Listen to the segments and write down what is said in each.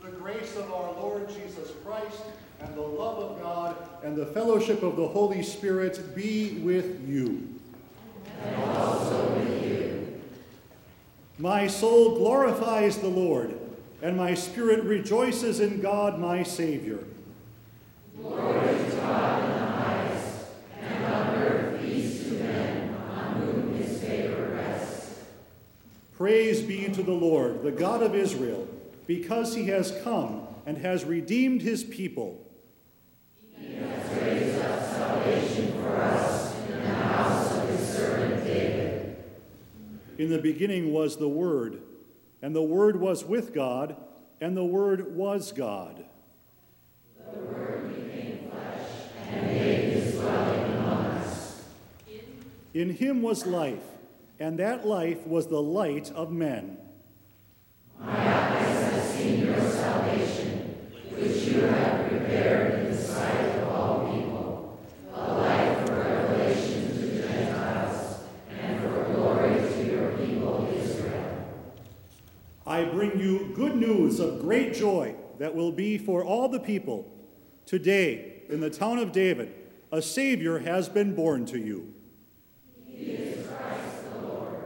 The grace of our Lord Jesus Christ and the love of God and the fellowship of the Holy Spirit be with you. And also with you. My soul glorifies the Lord, and my spirit rejoices in God my Savior. Glory to God in the highest, and on earth peace to men on whom his favor rests. Praise be to the Lord, the God of Israel, because he has come and has redeemed his people. He has raised up salvation for us in the house of his servant David. In the beginning was the Word, and the Word was with God, and the Word was God. The Word became flesh and made his dwelling among us. In him was life, and that life was the light of men. My eyes have seen your salvation, which you have prepared in the sight of all people, a light for revelation to the Gentiles, and for glory to your people Israel. I bring you good news of great joy that will be for all the people. Today, in the town of David, a Savior has been born to you. He is Christ the Lord.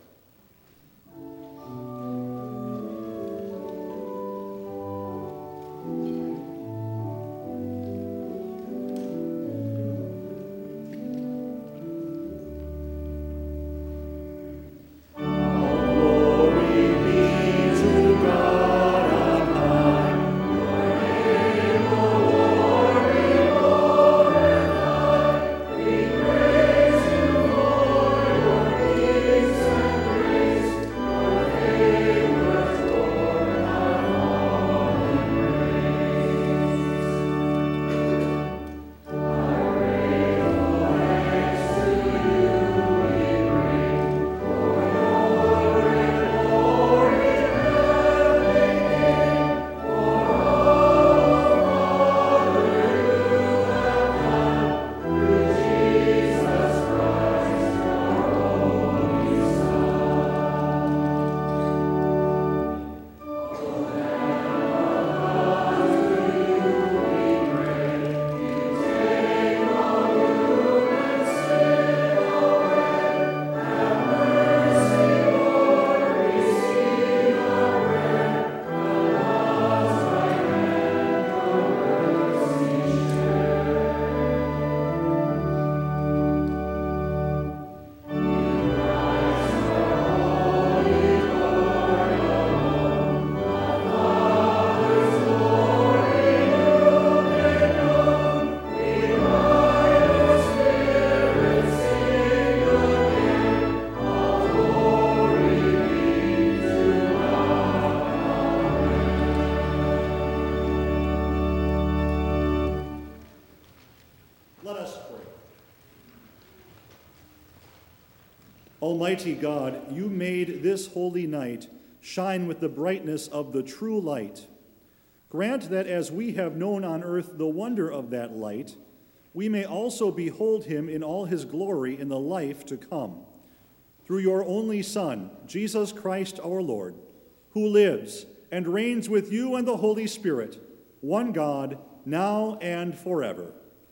Almighty God, you made this holy night shine with the brightness of the true light. Grant that as we have known on earth the wonder of that light, we may also behold him in all his glory in the life to come. Through your only Son, Jesus Christ our Lord, who lives and reigns with you and the Holy Spirit, one God, now and forever.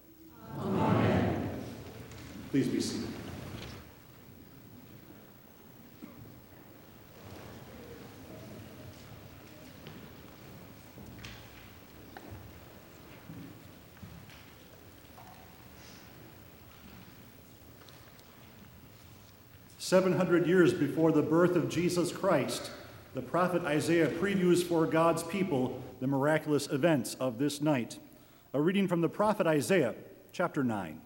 Amen. Please be seated. "700 years before the birth of Jesus Christ, the prophet Isaiah previews for God's people the miraculous events of this night. A reading from the prophet Isaiah, chapter 9.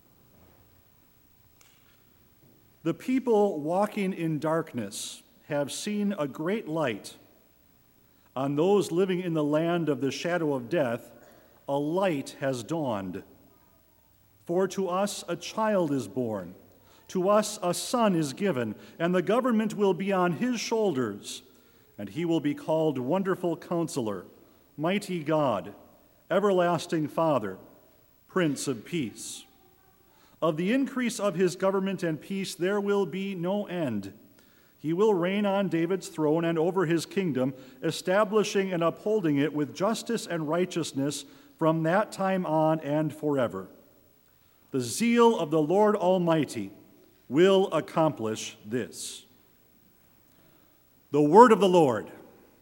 The people walking in darkness have seen a great light. On those living in the land of the shadow of death, a light has dawned. For to us a child is born. To us a son is given, and the government will be on his shoulders, and he will be called Wonderful Counselor, Mighty God, Everlasting Father, Prince of Peace. Of the increase of his government and peace there will be no end, He will reign on David's throne and over his kingdom, establishing and upholding it with justice and righteousness from that time on and forever. The zeal of the Lord Almighty will accomplish this. The word of the Lord.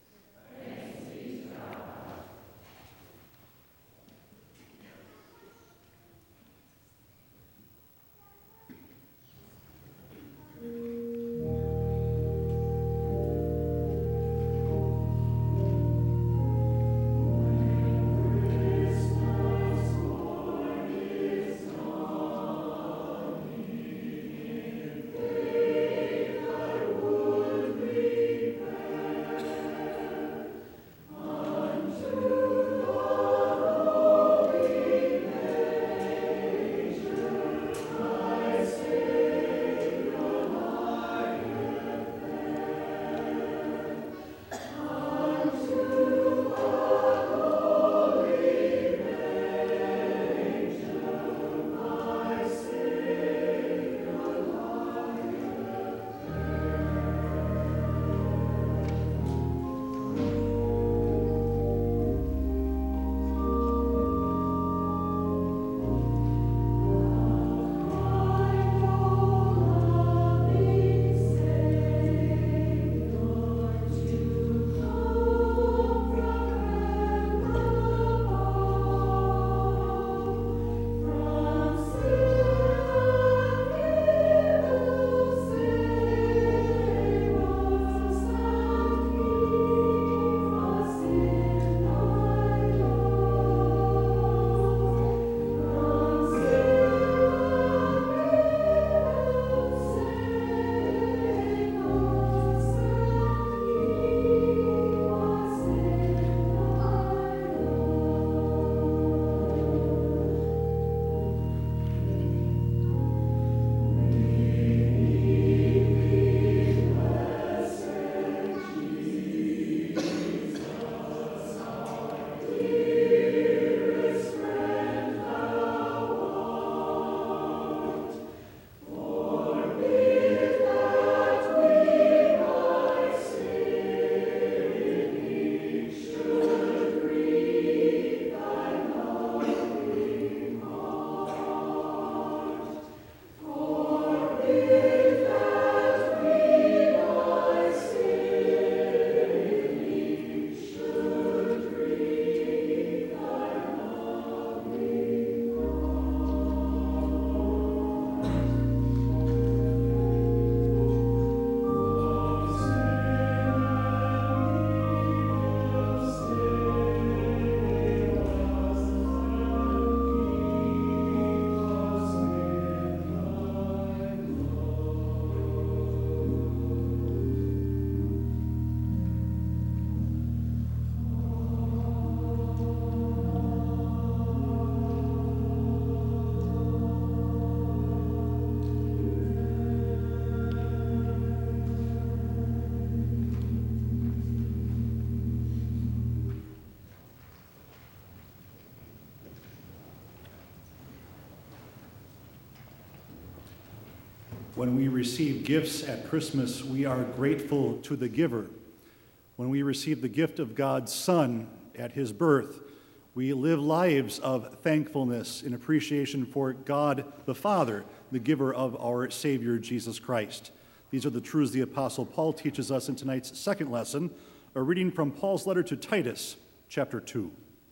When we receive gifts at Christmas, we are grateful to the giver. When we receive the gift of God's Son at his birth, we live lives of thankfulness in appreciation for God the Father, the giver of our Savior, Jesus Christ. These are the truths the Apostle Paul teaches us in tonight's second lesson, a reading from Paul's letter to Titus, chapter 2.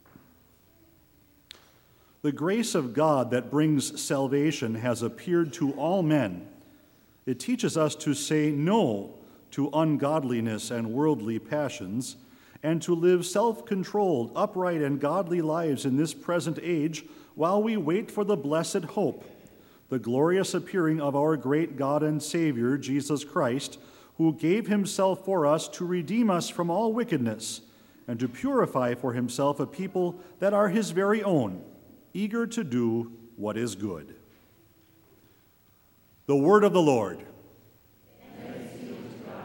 The grace of God that brings salvation has appeared to all men. It teaches us to say no to ungodliness and worldly passions, and to live self-controlled, upright, and godly lives in this present age while we wait for the blessed hope, the glorious appearing of our great God and Savior, Jesus Christ, who gave himself for us to redeem us from all wickedness and to purify for himself a people that are his very own, eager to do what is good. The word of the Lord. Thanks be to God.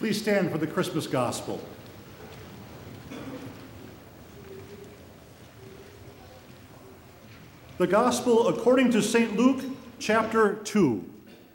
Please stand for the Christmas Gospel. The Gospel according to St. Luke, chapter 2.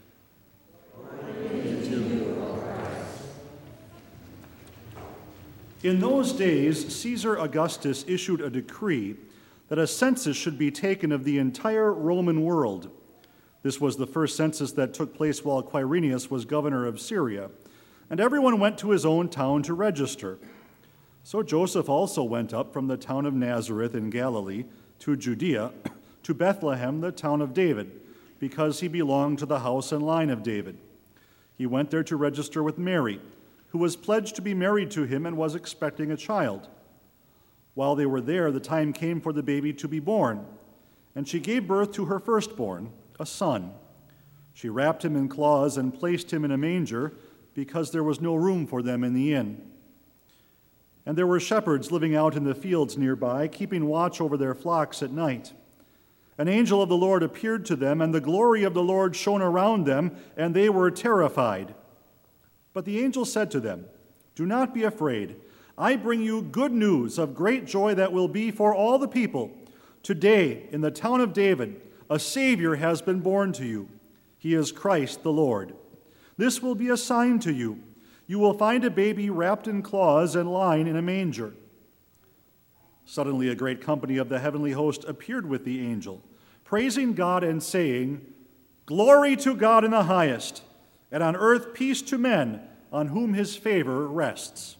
In those days, Caesar Augustus issued a decree that a census should be taken of the entire Roman world. This was the first census that took place while Quirinius was governor of Syria, and everyone went to his own town to register. So Joseph also went up from the town of Nazareth in Galilee to Judea, to Bethlehem, the town of David, because he belonged to the house and line of David. He went there to register with Mary, who was pledged to be married to him and was expecting a child. While they were there, the time came for the baby to be born, and she gave birth to her firstborn, a son. She wrapped him in cloths and placed him in a manger, because there was no room for them in the inn. And there were shepherds living out in the fields nearby, keeping watch over their flocks at night. An angel of the Lord appeared to them, and the glory of the Lord shone around them, and they were terrified. But the angel said to them, "Do not be afraid. I bring you good news of great joy that will be for all the people. Today, in the town of David, a Savior has been born to you. He is Christ the Lord. This will be a sign to you. You will find a baby wrapped in cloths and lying in a manger." Suddenly a great company of the heavenly host appeared with the angel, praising God and saying, "Glory to God in the highest, and on earth peace to men on whom his favor rests."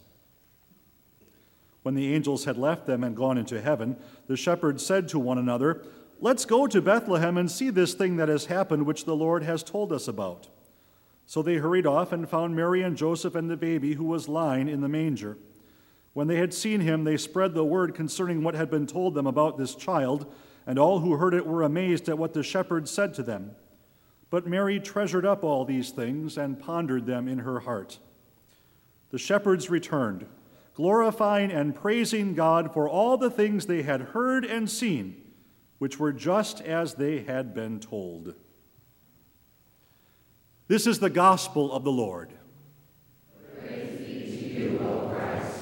When the angels had left them and gone into heaven, the shepherds said to one another, "Let's go to Bethlehem and see this thing that has happened, which the Lord has told us about." So they hurried off and found Mary and Joseph and the baby who was lying in the manger. When they had seen him, they spread the word concerning what had been told them about this child, and all who heard it were amazed at what the shepherds said to them. But Mary treasured up all these things and pondered them in her heart. The shepherds returned, glorifying and praising God for all the things they had heard and seen, which were just as they had been told. This is the gospel of the Lord. Praise be to you, O Christ.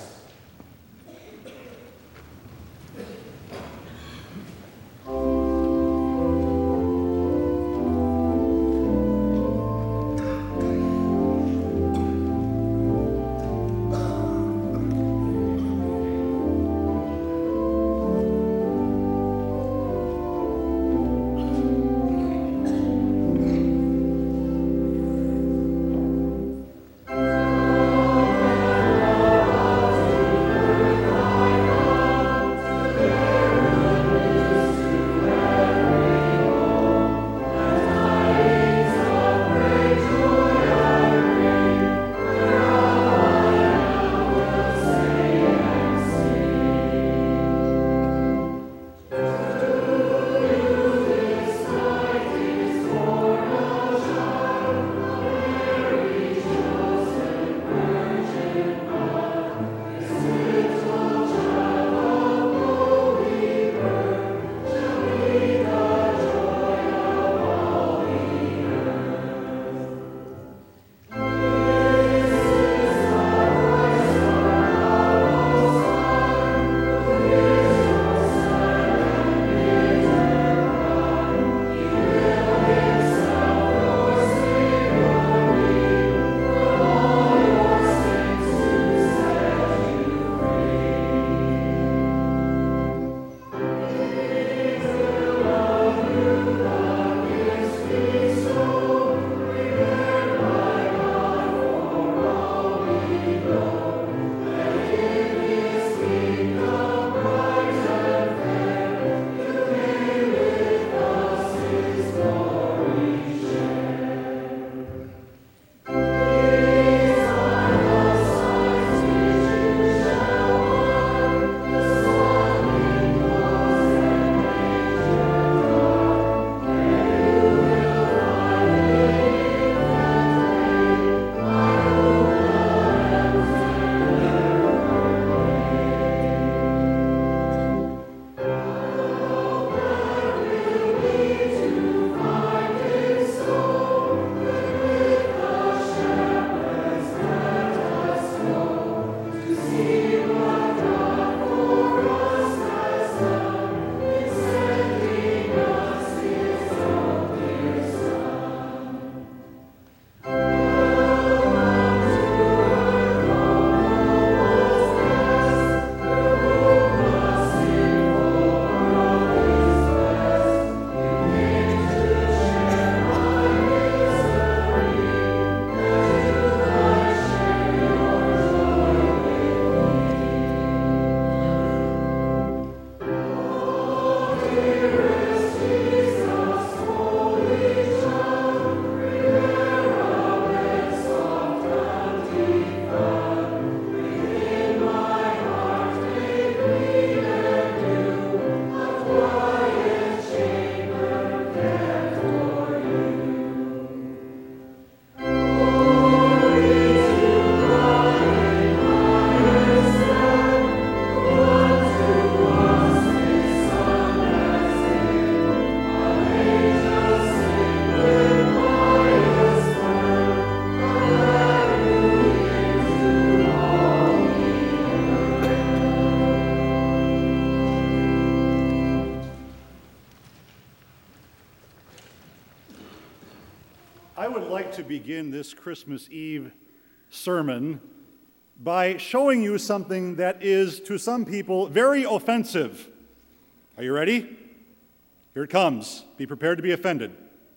I would like to begin this Christmas Eve sermon by showing you something that is, to some people, very offensive. Are you ready? Here it comes. Be prepared to be offended.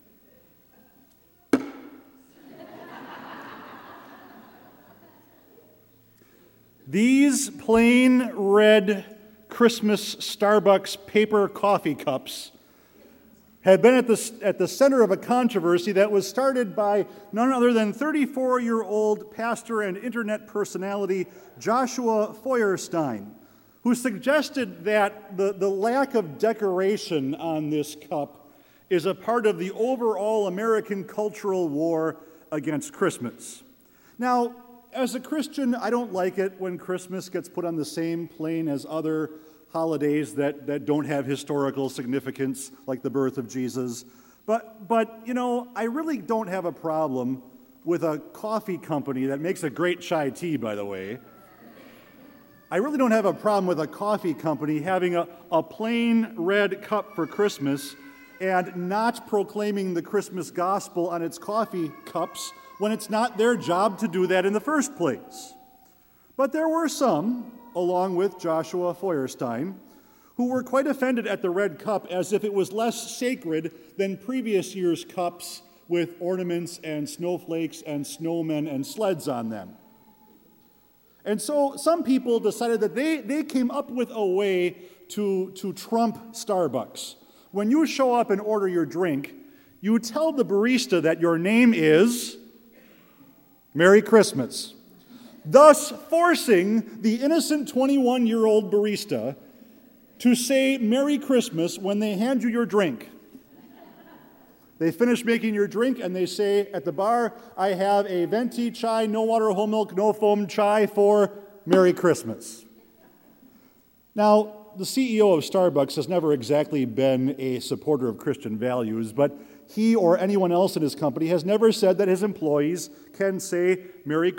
These plain red Christmas Starbucks paper coffee cups have been at the center of a controversy that was started by none other than 34-year-old pastor and internet personality Joshua Feuerstein, who suggested that the lack of decoration on this cup is a part of the overall American cultural war against Christmas. Now, as a Christian, I don't like it when Christmas gets put on the same plane as other holidays that don't have historical significance, like the birth of Jesus. But you know, I really don't have a problem with a coffee company that makes a great chai tea, by the way. I really don't have a problem with a coffee company having a plain red cup for Christmas and not proclaiming the Christmas gospel on its coffee cups when it's not their job to do that in the first place. But there were some, along with Joshua Feuerstein, who were quite offended at the red cup as if it was less sacred than previous year's cups with ornaments and snowflakes and snowmen and sleds on them. And so some people decided that they came up with a way to trump Starbucks. When you show up and order your drink, you tell the barista that your name is Merry Christmas, thus forcing the innocent 21-year-old barista to say Merry Christmas when they hand you your drink. They finish making your drink and they say at the bar, I have a venti chai, no water, whole milk, no foam chai for Merry Christmas. Now, the CEO of Starbucks has never exactly been a supporter of Christian values, but he or anyone else in his company has never said that his employees can't say Merry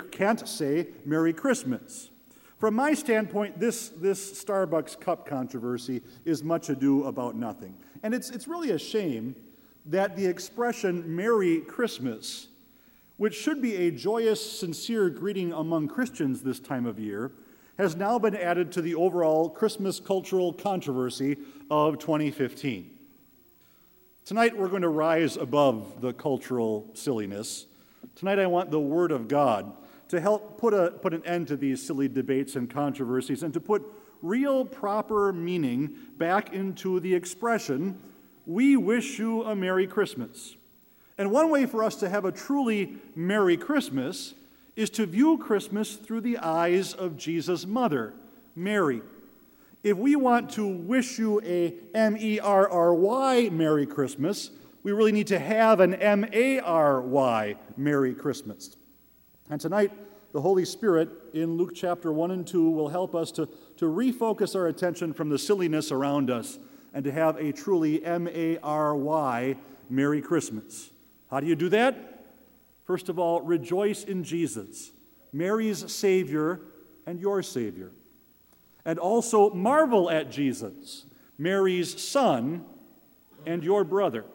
Christmas. From my standpoint, this Starbucks cup controversy is much ado about nothing. And it's really a shame that the expression Merry Christmas, which should be a joyous, sincere greeting among Christians this time of year, has now been added to the overall Christmas cultural controversy of 2015. Tonight we're going to rise above the cultural silliness. Tonight I want the Word of God to help put an end to these silly debates and controversies and to put real, proper meaning back into the expression, we wish you a Merry Christmas. And one way for us to have a truly Merry Christmas is to view Christmas through the eyes of Jesus' mother, Mary. If we want to wish you a M-E-R-R-Y Merry Christmas, we really need to have an M-A-R-Y Merry Christmas. And tonight, the Holy Spirit in Luke chapter 1 and 2 will help us to refocus our attention from the silliness around us and to have a truly M-A-R-Y Merry Christmas. How do you do that? First of all, rejoice in Jesus, Mary's Savior and your Savior. And also marvel at Jesus, Mary's son and your brother.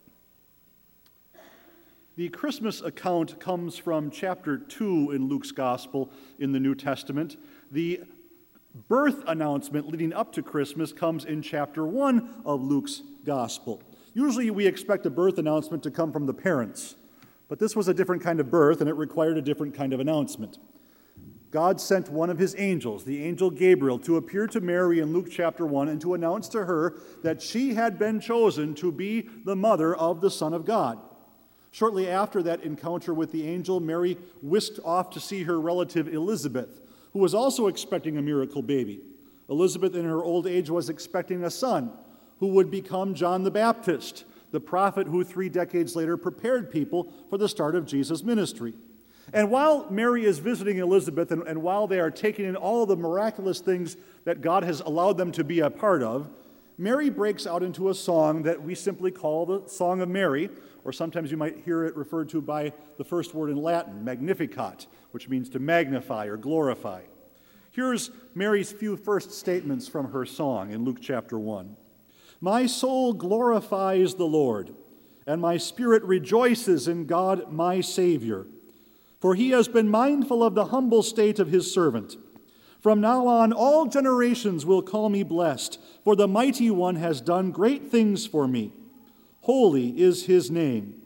The Christmas account comes from chapter 2 in Luke's Gospel in the New Testament. The birth announcement leading up to Christmas comes in chapter 1 of Luke's Gospel. Usually we expect a birth announcement to come from the parents, but this was a different kind of birth and it required a different kind of announcement. God sent one of his angels, the angel Gabriel, to appear to Mary in Luke chapter 1 and to announce to her that she had been chosen to be the mother of the Son of God. Shortly after that encounter with the angel, Mary whisked off to see her relative Elizabeth, who was also expecting a miracle baby. Elizabeth, in her old age, was expecting a son who would become John the Baptist, the prophet who 3 decades later prepared people for the start of Jesus' ministry. And while Mary is visiting Elizabeth and while they are taking in all the miraculous things that God has allowed them to be a part of, Mary breaks out into a song that we simply call the Song of Mary, or sometimes you might hear it referred to by the first word in Latin, Magnificat, which means to magnify or glorify. Here's Mary's few first statements from her song in Luke chapter 1. My soul glorifies the Lord, and my spirit rejoices in God my Savior. For he has been mindful of the humble state of his servant. From now on, all generations will call me blessed, for the Mighty One has done great things for me. Holy is his name.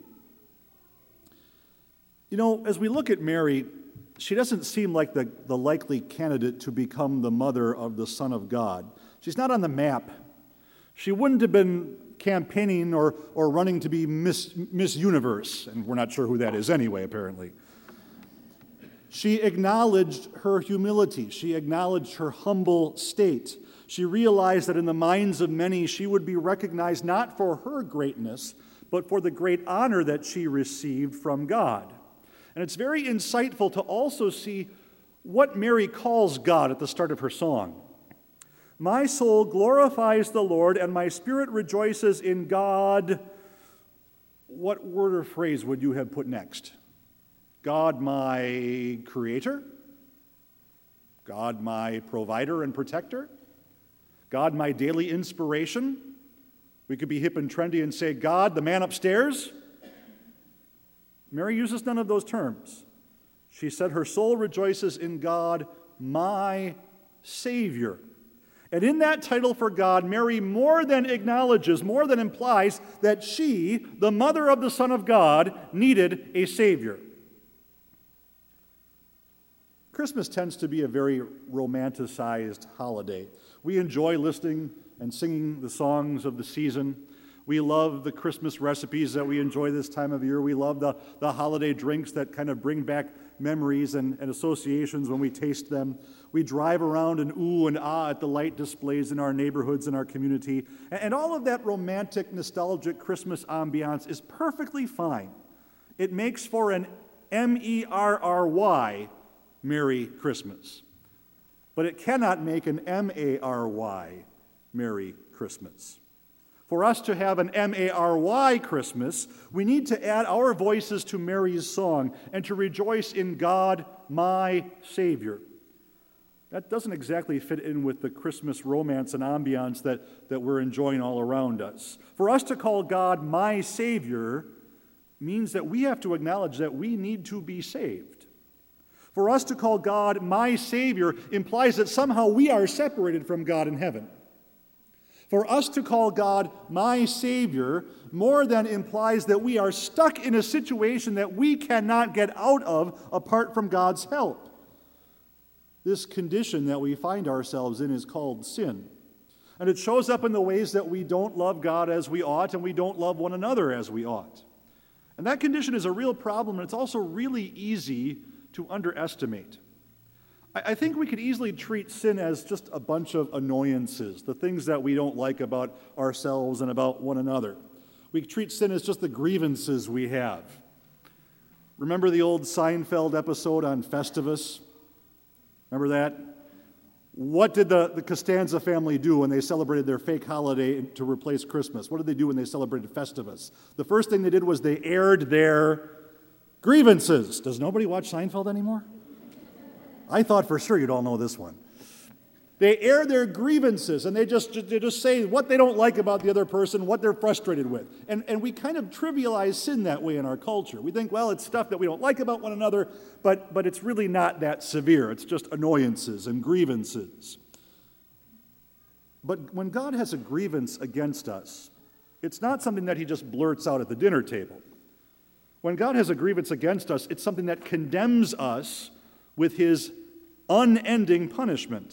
You know, as we look at Mary, she doesn't seem like the likely candidate to become the mother of the Son of God. She's not on the map. She wouldn't have been campaigning or running to be Miss Universe, and we're not sure who that is anyway, apparently. She acknowledged her humility. She acknowledged her humble state. She realized that in the minds of many, she would be recognized not for her greatness, but for the great honor that she received from God. And it's very insightful to also see what Mary calls God at the start of her song. My soul glorifies the Lord, and my spirit rejoices in God. What word or phrase would you have put next? God, my creator? God, my provider and protector? God, my daily inspiration? We could be hip and trendy and say, God, the man upstairs? Mary uses none of those terms. She said her soul rejoices in God, my Savior. And in that title for God, Mary more than acknowledges, more than implies that she, the mother of the Son of God, needed a Savior. Christmas tends to be a very romanticized holiday. We enjoy listening and singing the songs of the season. We love the Christmas recipes that we enjoy this time of year. We love the holiday drinks that kind of bring back memories and associations when we taste them. We drive around and ooh and ah at the light displays in our neighborhoods and our community. And all of that romantic, nostalgic Christmas ambiance is perfectly fine. It makes for an M-E-R-R-Y Merry Christmas. But it cannot make an M-A-R-Y Merry Christmas. For us to have an M-A-R-Y Christmas, we need to add our voices to Mary's song and to rejoice in God, my Savior. That doesn't exactly fit in with the Christmas romance and ambiance that we're enjoying all around us. For us to call God my Savior means that we have to acknowledge that we need to be saved. For us to call God my Savior implies that somehow we are separated from God in heaven. For us to call God my Savior more than implies that we are stuck in a situation that we cannot get out of apart from God's help. This condition that we find ourselves in is called sin. And it shows up in the ways that we don't love God as we ought and we don't love one another as we ought. And that condition is a real problem, and it's also really easy to underestimate. I think we could easily treat sin as just a bunch of annoyances, the things that we don't like about ourselves and about one another. We treat sin as just the grievances we have. Remember the old Seinfeld episode on Festivus? Remember that? What did the Costanza family do when they celebrated their fake holiday to replace Christmas? What did they do when they celebrated Festivus? The first thing they did was they aired their grievances. Does nobody watch Seinfeld anymore? I thought for sure you'd all know this one. They air their grievances, and they just say what they don't like about the other person, what they're frustrated with. And we kind of trivialize sin that way in our culture. We think, well, it's stuff that we don't like about one another, but it's really not that severe. It's just annoyances and grievances. But when God has a grievance against us, it's not something that he just blurts out at the dinner table. When God has a grievance against us, it's something that condemns us with his unending punishment.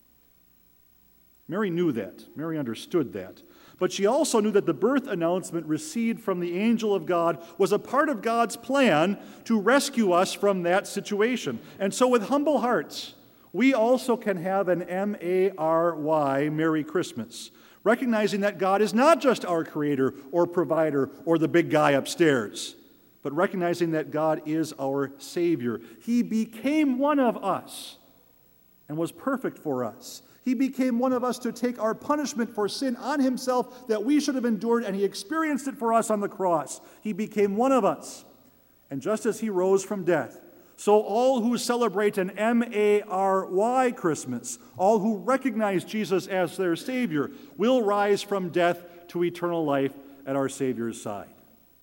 Mary knew that. Mary understood that. But she also knew that the birth announcement received from the angel of God was a part of God's plan to rescue us from that situation. And so with humble hearts, we also can have an M-A-R-Y, Merry Christmas, recognizing that God is not just our creator or provider or the big guy upstairs, but recognizing that God is our Savior. He became one of us and was perfect for us. He became one of us to take our punishment for sin on himself that we should have endured, and he experienced it for us on the cross. He became one of us. And just as he rose from death, so all who celebrate an M-A-R-Y Christmas, all who recognize Jesus as their Savior, will rise from death to eternal life at our Savior's side.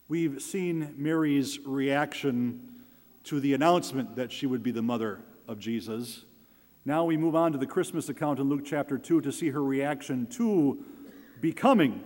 We've seen Mary's reaction to the announcement that she would be the mother of Jesus. Now we move on to the Christmas account in Luke chapter 2 to see her reaction to becoming,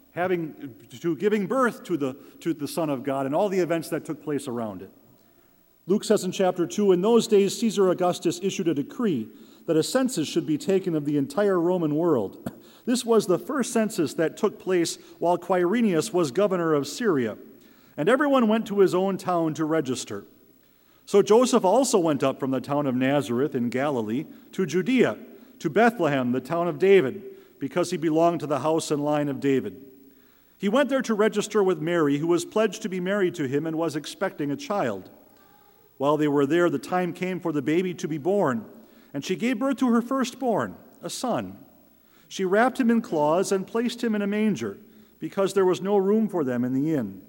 giving birth to the Son of God and all the events that took place around it. Luke says in chapter 2, "In those days Caesar Augustus issued a decree that a census should be taken of the entire Roman world. This was the first census that took place while Quirinius was governor of Syria, and everyone went to his own town to register. So Joseph also went up from the town of Nazareth in Galilee to Judea, to Bethlehem, the town of David, because he belonged to the house and line of David. He went there to register with Mary, who was pledged to be married to him and was expecting a child. While they were there, the time came for the baby to be born, and she gave birth to her firstborn, a son. She wrapped him in cloths and placed him in a manger, because there was no room for them in the inn."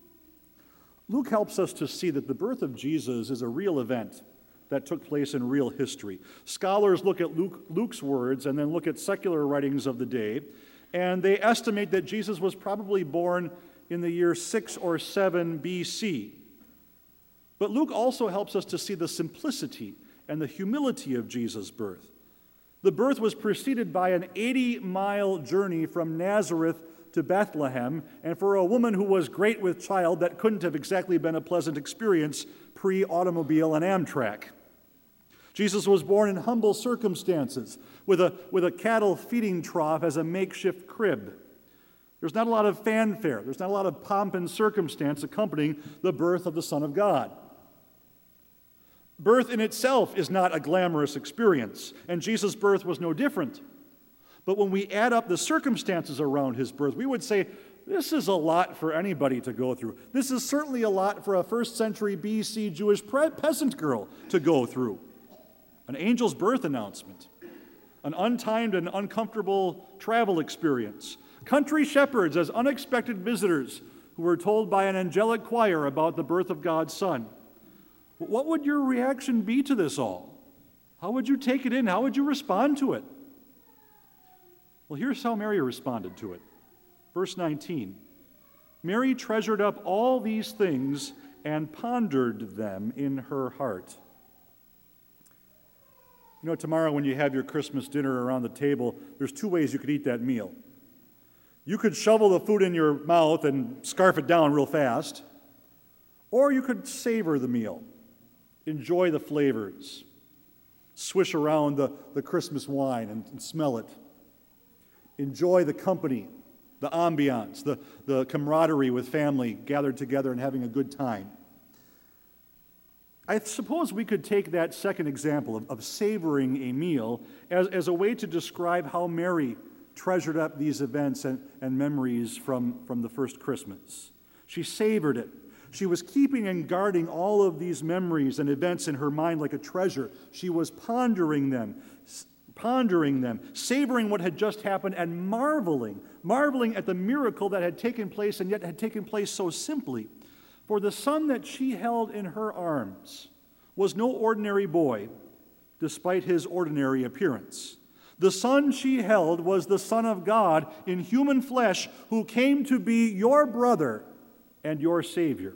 Luke helps us to see that the birth of Jesus is a real event that took place in real history. Scholars look at Luke's words and then look at secular writings of the day, and they estimate that Jesus was probably born in the year 6 or 7 BC. But Luke also helps us to see the simplicity and the humility of Jesus' birth. The birth was preceded by an 80-mile journey from Nazareth to Bethlehem, and for a woman who was great with child, that couldn't have exactly been a pleasant experience pre-automobile and Amtrak. Jesus was born in humble circumstances, with a cattle feeding trough as a makeshift crib. There's not a lot of fanfare, there's not a lot of pomp and circumstance accompanying the birth of the Son of God. Birth in itself is not a glamorous experience, and Jesus' birth was no different. But when we add up the circumstances around his birth, we would say, this is a lot for anybody to go through. This is certainly a lot for a first century BC Jewish peasant girl to go through. An angel's birth announcement, an untimed and uncomfortable travel experience, country shepherds as unexpected visitors who were told by an angelic choir about the birth of God's Son. What would your reaction be to this all? How would you take it in? How would you respond to it? Well, here's how Mary responded to it. Verse 19, "Mary treasured up all these things and pondered them in her heart." You know, tomorrow when you have your Christmas dinner around the table, there's 2 ways you could eat that meal. You could shovel the food in your mouth and scarf it down real fast, or you could savor the meal, enjoy the flavors, swish around the Christmas wine and smell it. Enjoy the company, the ambiance, the camaraderie with family gathered together and having a good time. I suppose we could take that second example of savoring a meal as a way to describe how Mary treasured up these events and memories from the first Christmas. She savored it. She was keeping and guarding all of these memories and events in her mind like a treasure. She was pondering them, savoring what had just happened, and marveling at the miracle that had taken place, and yet had taken place so simply. For the son that she held in her arms was no ordinary boy, despite his ordinary appearance. The son she held was the Son of God in human flesh, who came to be your brother and your Savior.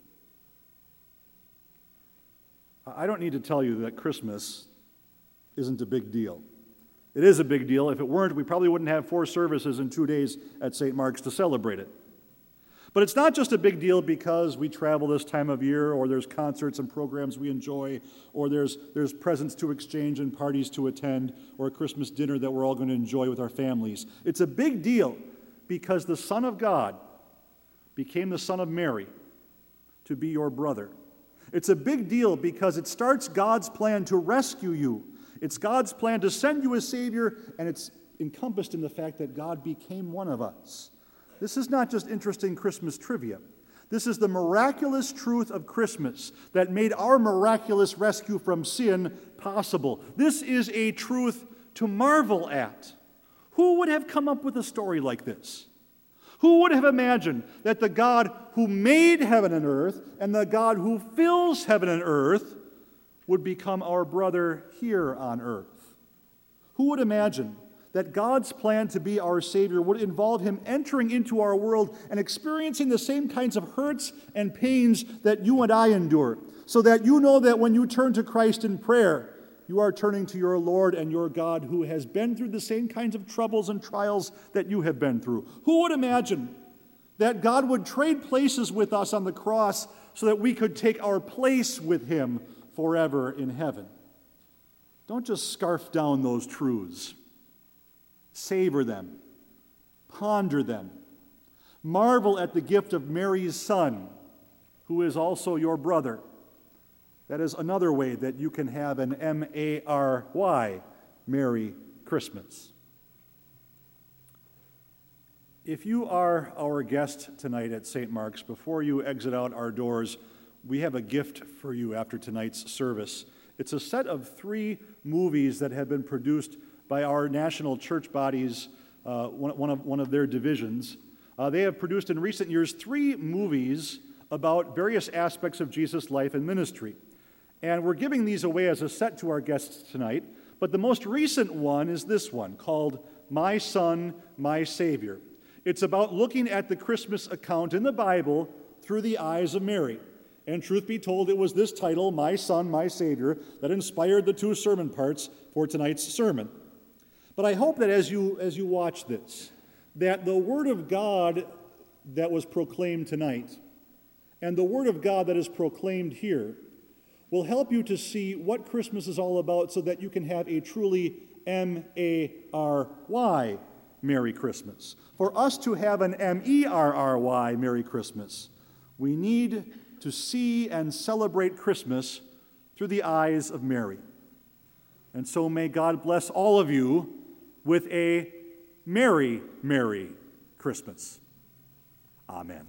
I don't need to tell you that Christmas isn't a big deal. It is a big deal. If it weren't, we probably wouldn't have 4 services in 2 days at St. Mark's to celebrate it. But it's not just a big deal because we travel this time of year, or there's concerts and programs we enjoy, or there's presents to exchange and parties to attend, or a Christmas dinner that we're all going to enjoy with our families. It's a big deal because the Son of God became the Son of Mary to be your brother. It's a big deal because it starts God's plan to rescue you. It's God's plan to send you a Savior, and it's encompassed in the fact that God became one of us. This is not just interesting Christmas trivia. This is the miraculous truth of Christmas that made our miraculous rescue from sin possible. This is a truth to marvel at. Who would have come up with a story like this? Who would have imagined that the God who made heaven and earth and the God who fills heaven and earth would become our brother here on earth? Who would imagine that God's plan to be our Savior would involve him entering into our world and experiencing the same kinds of hurts and pains that you and I endure, so that you know that when you turn to Christ in prayer, you are turning to your Lord and your God who has been through the same kinds of troubles and trials that you have been through. Who would imagine that God would trade places with us on the cross so that we could take our place with him forever in heaven? Don't just scarf down those truths. Savor them. Ponder them. Marvel at the gift of Mary's son, who is also your brother. That is another way that you can have an M-A-R-Y, Merry Christmas. If you are our guest tonight at St. Mark's, before you exit out our doors, we have a gift for you after tonight's service. It's a set of 3 movies that have been produced by our national church bodies, one of their divisions. They have produced in recent years 3 movies about various aspects of Jesus' life and ministry. And we're giving these away as a set to our guests tonight. But the most recent one is this one, called My Son, My Savior. It's about looking at the Christmas account in the Bible through the eyes of Mary. And truth be told, it was this title, My Son, My Savior, that inspired the 2 sermon parts for tonight's sermon. But I hope that as you watch this, that the Word of God that was proclaimed tonight and the Word of God that is proclaimed here will help you to see what Christmas is all about so that you can have a truly M-A-R-Y Merry Christmas. For us to have an M-E-R-R-Y Merry Christmas, we need to see and celebrate Christmas through the eyes of Mary. And so may God bless all of you with a Merry, Merry Christmas. Amen.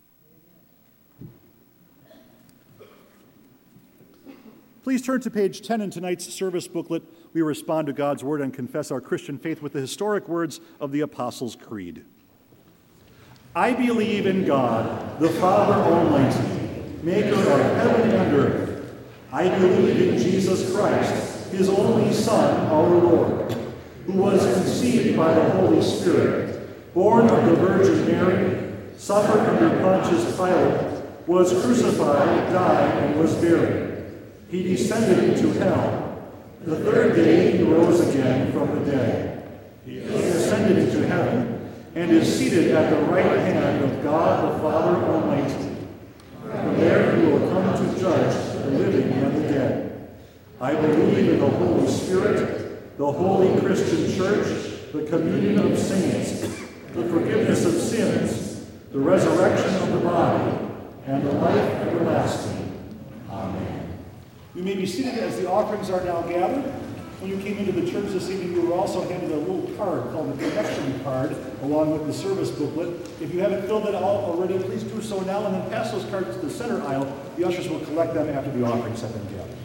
Please turn to page 10 in tonight's service booklet. We respond to God's Word and confess our Christian faith with the historic words of the Apostles' Creed. I believe in God, the Father Almighty, maker of heaven and earth. I believe in Jesus Christ, his only Son, our Lord, who was conceived by the Holy Spirit, born of the Virgin Mary, suffered under Pontius Pilate, was crucified, died, and was buried. He descended into hell. The 3rd day he rose again from the dead. He ascended into heaven and is seated at the right hand of God the Father Almighty. From there he will come to judge the living and the dead. I believe in the Holy Spirit, the holy Christian Church, the communion of saints, the forgiveness of sins, the resurrection of the body, and the life everlasting. Amen. You may be seated as the offerings are now gathered. When you came into the church this evening, you were also handed a little card called the connection card, along with the service booklet. If you haven't filled it out already, please do so now, and then pass those cards to the center aisle. The ushers will collect them after the offerings have been gathered.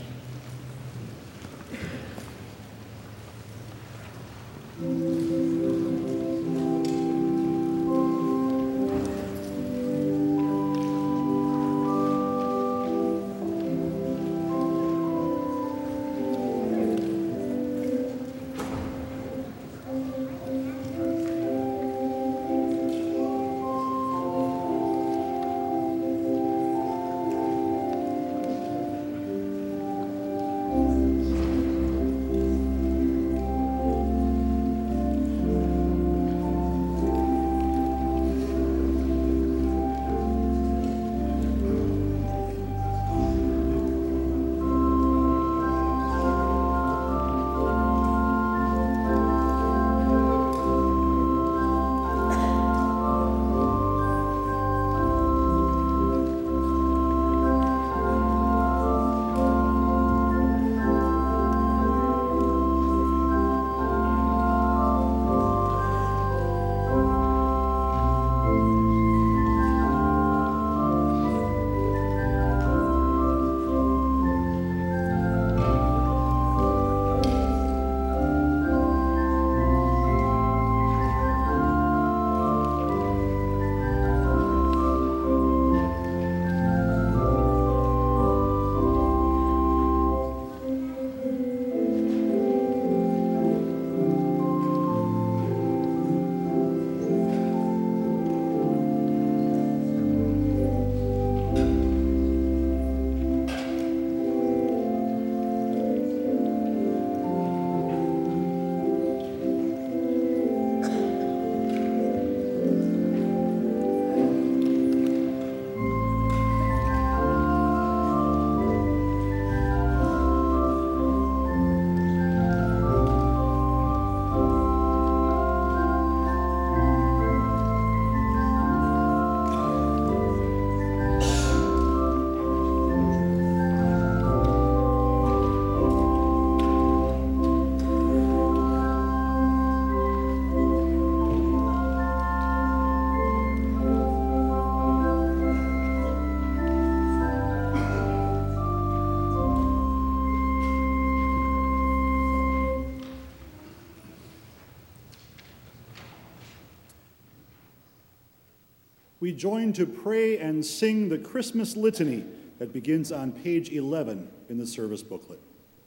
we join to pray and sing the Christmas litany that begins on page 11 in the service booklet.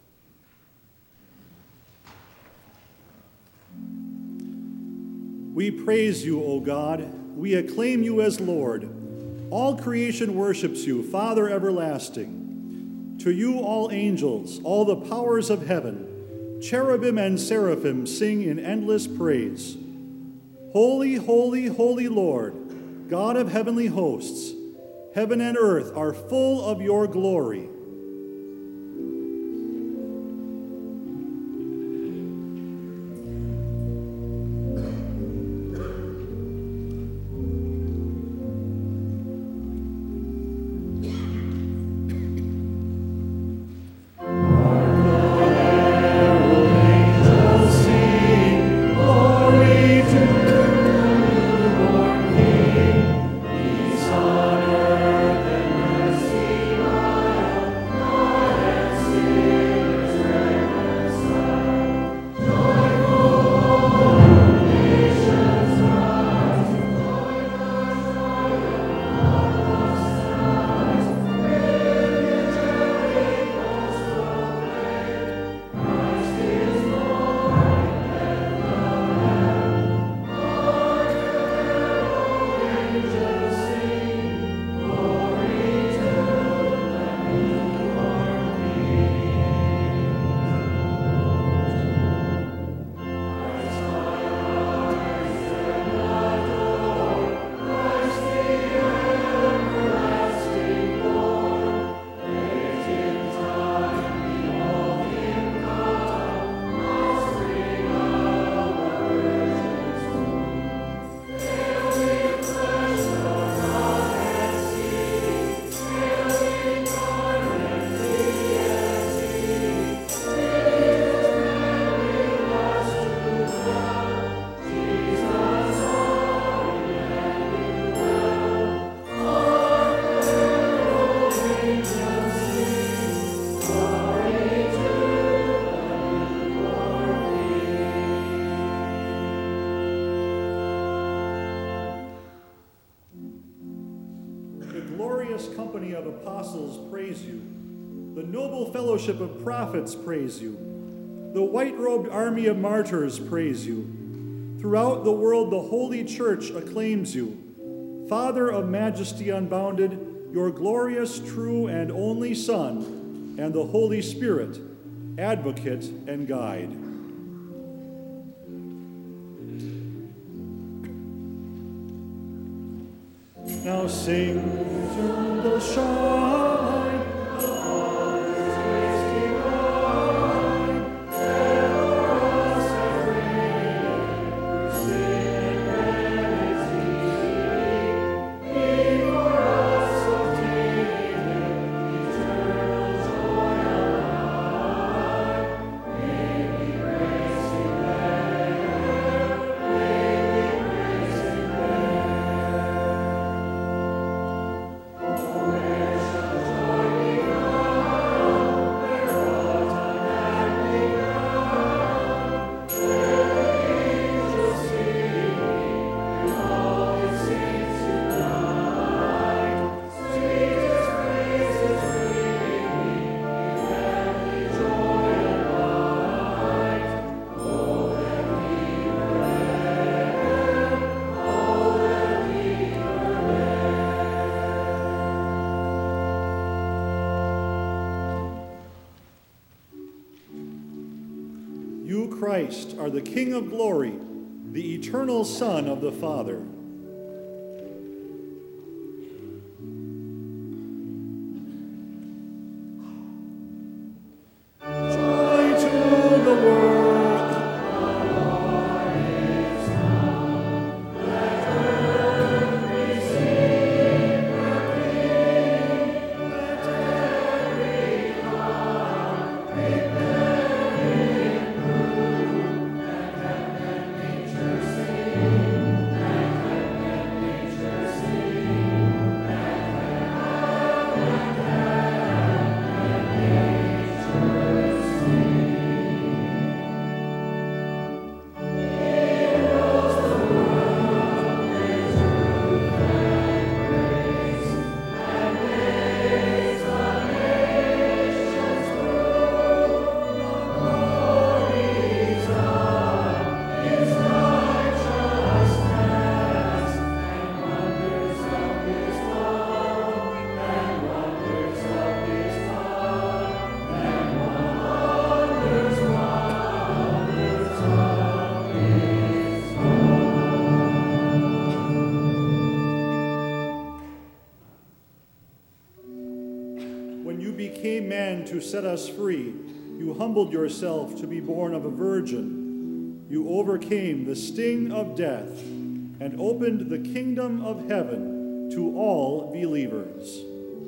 We praise you, O God. We acclaim you as Lord. All creation worships you, Father everlasting. To you all angels, all the powers of heaven, cherubim and seraphim sing in endless praise. Holy, holy, holy Lord, God of heavenly hosts, heaven and earth are full of your glory. Company of apostles praise you. The noble fellowship of prophets praise you. The white-robed army of martyrs praise you. Throughout the world, the Holy Church acclaims you. Father of majesty unbounded, your glorious, true, and only Son, and the Holy Spirit, advocate and guide. Now sing to the shine, the Father's grace divine, that o'er us hath reigned, through sin and penalty, He for us obtained eternal joy on high. May we praise Him there, may we praise Him there. You, Christ, are the King of glory, the eternal Son of the Father. Joy to the world. Let man to set us free, you humbled yourself to be born of a virgin. You overcame the sting of death and opened the kingdom of heaven to all believers.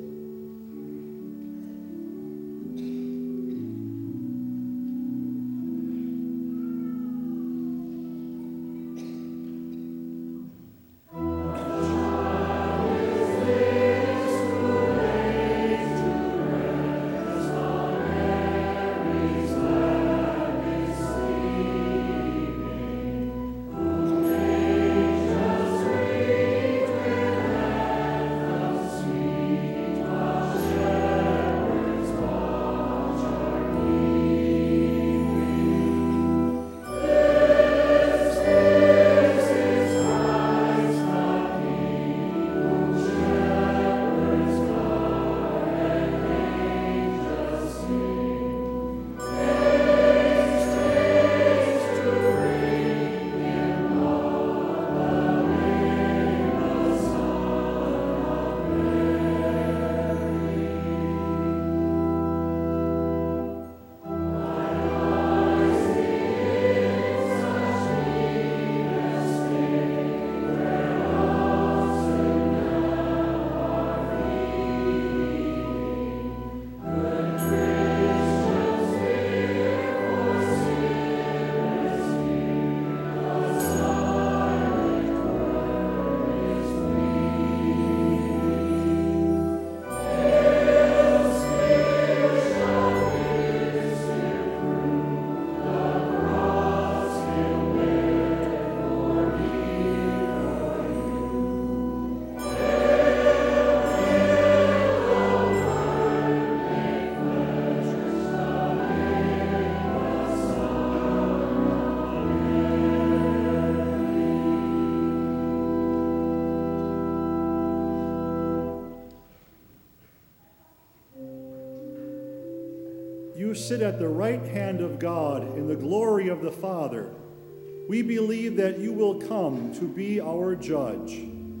You sit at the right hand of God in the glory of the Father. We believe that you will come to be our judge.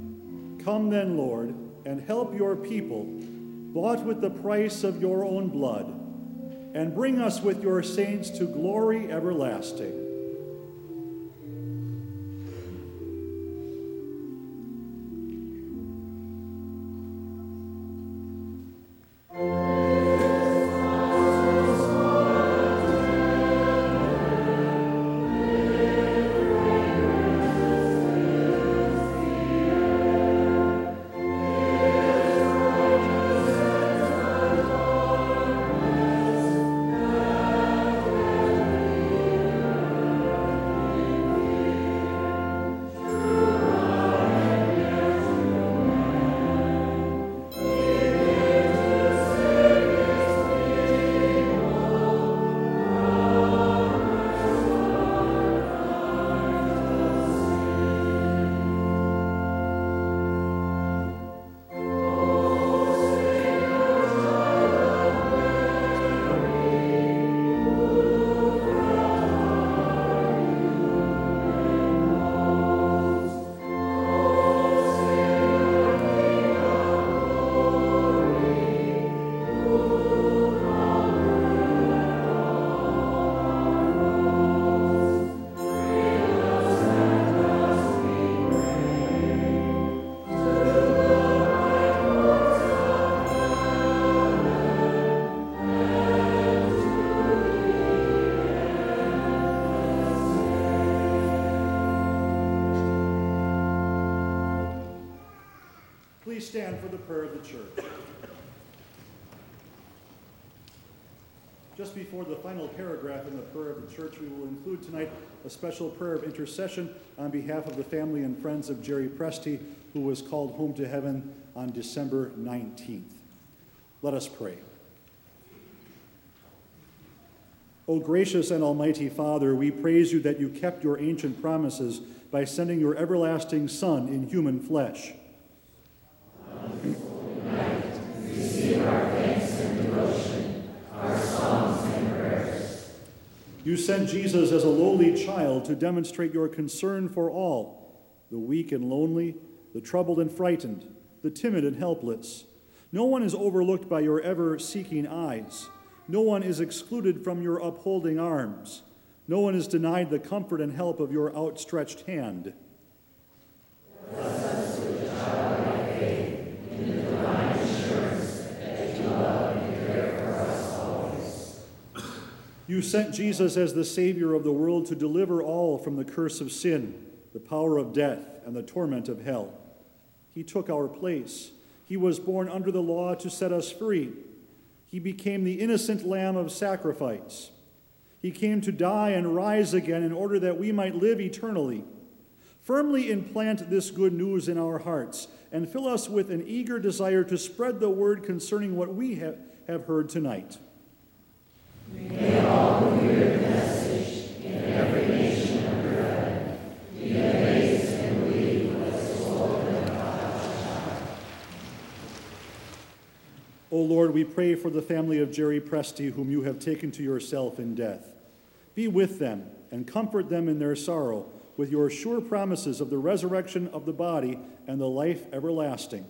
Come then, Lord, and help your people, bought with the price of your own blood, and bring us with your saints to glory everlasting. Please stand for the prayer of the church. Just before the final paragraph in the prayer of the church, we will include tonight a special prayer of intercession on behalf of the family and friends of Jerry Presti, who was called home to heaven on December 19th. Let us pray. O gracious and almighty Father, we praise you that you kept your ancient promises by sending your everlasting Son in human flesh. Receive our thanks and devotion, our songs and prayers. You sent Jesus as a lowly child to demonstrate your concern for all, the weak and lonely, the troubled and frightened, the timid and helpless. No one is overlooked by your ever-seeking eyes. No one is excluded from your upholding arms. No one is denied the comfort and help of your outstretched hand. You sent Jesus as the Savior of the world to deliver all from the curse of sin, the power of death, and the torment of hell. He took our place. He was born under the law to set us free. He became the innocent lamb of sacrifice. He came to die and rise again in order that we might live eternally. Firmly implant this good news in our hearts and fill us with an eager desire to spread the word concerning what we have heard tonight. May all who hear the message in every nation under heaven be amazed and believe what is told them about. O Lord, we pray for the family of Jerry Presti, whom you have taken to yourself in death. Be with them and comfort them in their sorrow with your sure promises of the resurrection of the body and the life everlasting.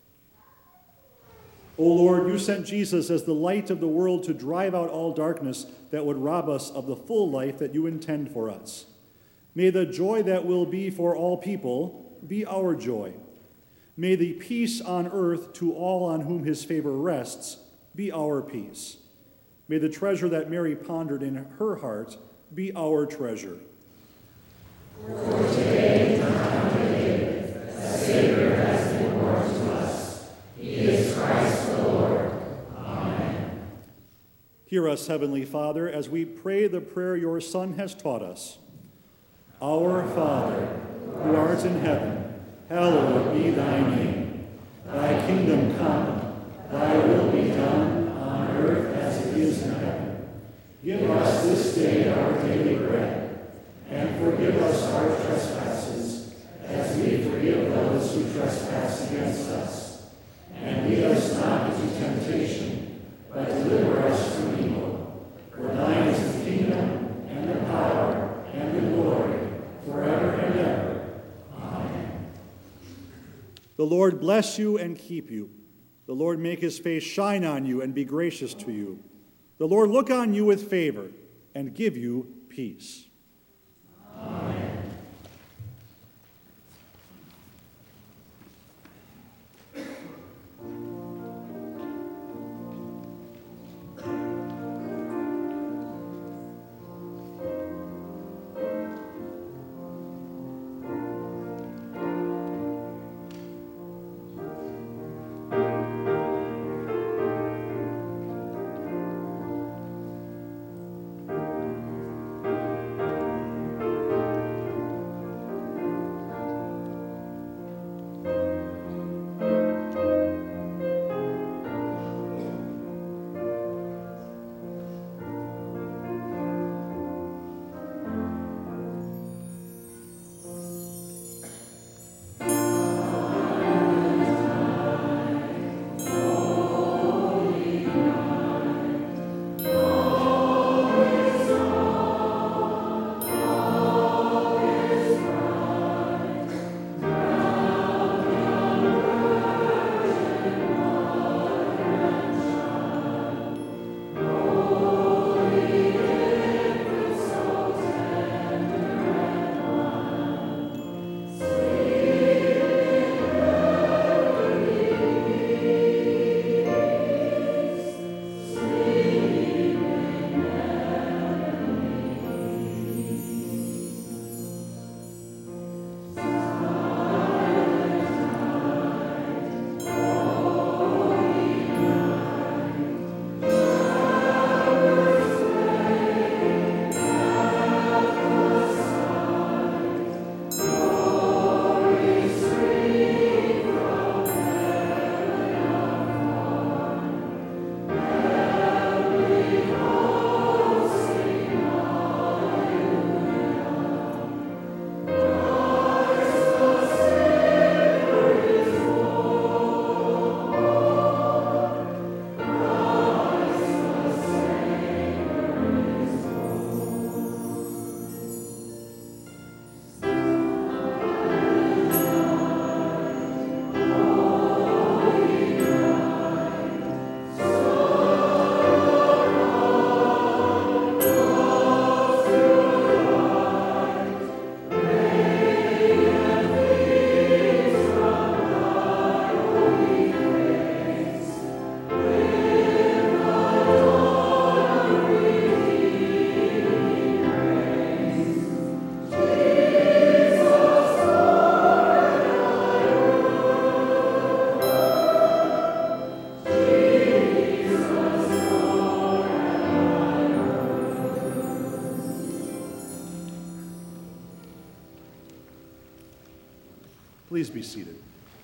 O Lord, you sent Jesus as the light of the world to drive out all darkness that would rob us of the full life that you intend for us. May the joy that will be for all people be our joy. May the peace on earth to all on whom his favor rests be our peace. May the treasure that Mary pondered in her heart be our treasure. For today, the Savior has been born to us. He is Christ the Lord. Amen. Hear us, Heavenly Father, as we pray the prayer your Son has taught us. Our Father, who art in heaven, hallowed be thy name. Thy kingdom come, thy will be done on earth as it is in heaven. Give us this day our daily bread, and forgive us our trespasses, as we forgive those who trespass against us. And lead us not into temptation, but deliver us from evil. For thine is the kingdom, and the power, and the glory, forever and ever. Amen. The Lord bless you and keep you. The Lord make his face shine on you and be gracious to you. The Lord look on you with favor and give you peace. Amen. Please be seated.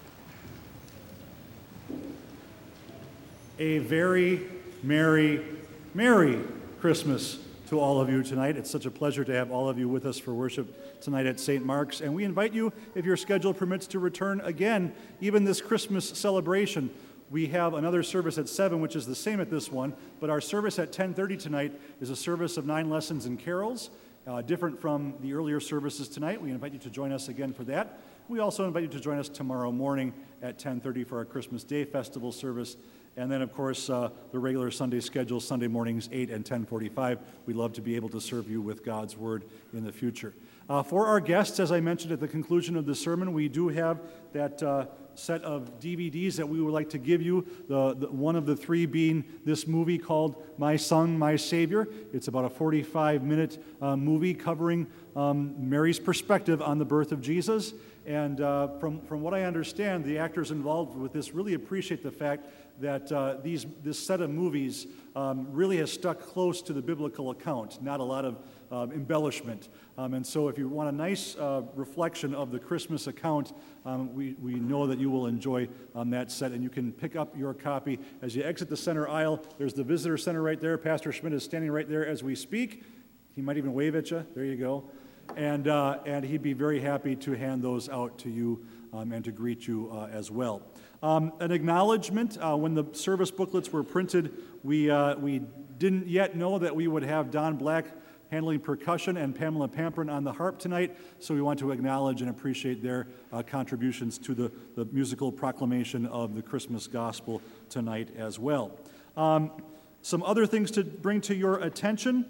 A very Merry Christmas to all of you tonight. It's such a pleasure to have all of you with us for worship tonight at St. Mark's. And we invite you, if your schedule permits, to return again, even this Christmas celebration. We have another service at 7, which is the same at this one, but our service at 10:30 tonight is a service of 9 lessons and carols, different from the earlier services tonight. We invite you to join us again for that. We also invite you to join us tomorrow morning at 10:30 for our Christmas Day Festival service. And then, of course, the regular Sunday schedule, Sunday mornings, 8 and 10:45. We'd love to be able to serve you with God's Word in the future. For our guests, as I mentioned at the conclusion of the sermon, we do have that set of DVDs that we would like to give you, the one of the 3 being this movie called My Son, My Savior. It's about a 45-minute movie covering Mary's perspective on the birth of Jesus. And from what I understand, the actors involved with this really appreciate the fact that this set of movies really has stuck close to the biblical account, not a lot of embellishment. And so if you want a nice reflection of the Christmas account, we know that you will enjoy that set, and you can pick up your copy. As you exit the center aisle, there's the visitor center right there. Pastor Schmidt is standing right there as we speak. He might even wave at you. There you go. And he'd be very happy to hand those out to you and to greet you as well. An acknowledgement, when the service booklets were printed, we didn't yet know that we would have Don Black handling percussion and Pamela Pamprin on the harp tonight, so we want to acknowledge and appreciate their contributions to the musical proclamation of the Christmas gospel tonight as well. Some other things to bring to your attention.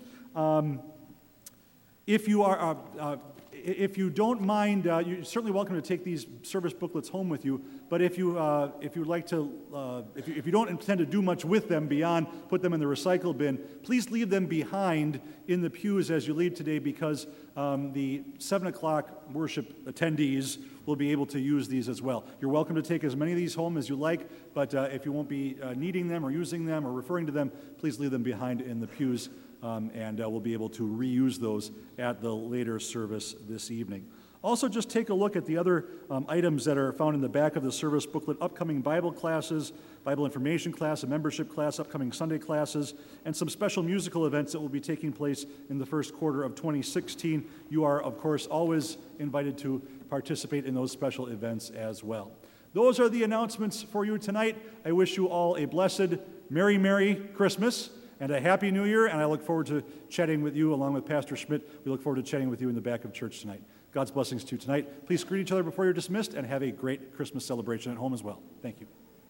If you don't mind, you're certainly welcome to take these service booklets home with you. But if you like to, if you don't intend to do much with them beyond put them in the recycle bin, please leave them behind in the pews as you leave today, because the 7 o'clock worship attendees will be able to use these as well. You're welcome to take as many of these home as you like, but if you won't be needing them or using them or referring to them, please leave them behind in the pews. And we'll be able to reuse those at the later service this evening. Also, just take a look at the other items that are found in the back of the service booklet: upcoming Bible classes, Bible information class, a membership class, upcoming Sunday classes, and some special musical events that will be taking place in the first quarter of 2016. You are, of course, always invited to participate in those special events as well. Those are the announcements for you tonight. I wish you all a blessed, Merry Christmas and a Happy New Year, and I look forward to chatting with you along with Pastor Schmidt. We look forward to chatting with you in the back of church tonight. God's blessings to you tonight. Please greet each other before you're dismissed, and have a great Christmas celebration at home as well. Thank you.